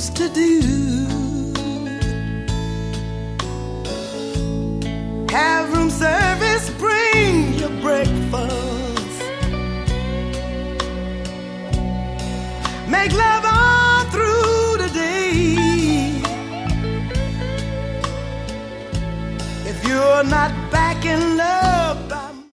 to do. Have room service, bring your breakfast. Make love all through the day. If you're not back in love,